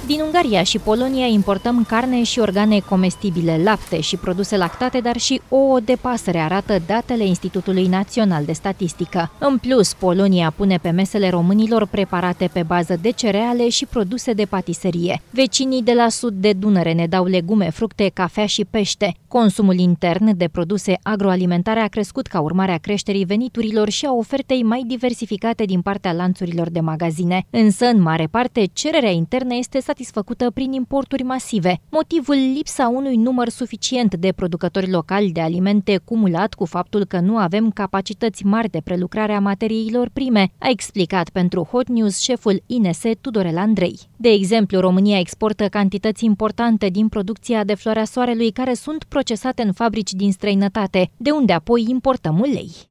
Din Ungaria și Polonia importăm carne și organe comestibile, lapte și produse lactate, dar și ouă de pasăre, arată datele Institutului Național de Statistică. În plus, Polonia pune pe mesele românilor preparate pe bază de cereale și produse de patiserie. Vecinii de la sud de Dunăre ne dau legume, fructe, cafea și pește. Consumul intern de produse agroalimentare a crescut ca urmare a creșterii veniturilor și a ofertei mai diversificate din partea lanțurilor de magazine. Însă, în mare parte, cererea internă este satisfăcută prin importuri masive. Motivul lipsa unui număr suficient de producători locali de alimente, cumulat cu faptul că nu avem capacități mari de prelucrare a materiilor prime, a explicat pentru Hot News șeful INS Tudorel Andrei. De exemplu, România exportă cantități importante din producția de floarea soarelui care sunt procesate în fabrici din străinătate, de unde apoi importăm ulei.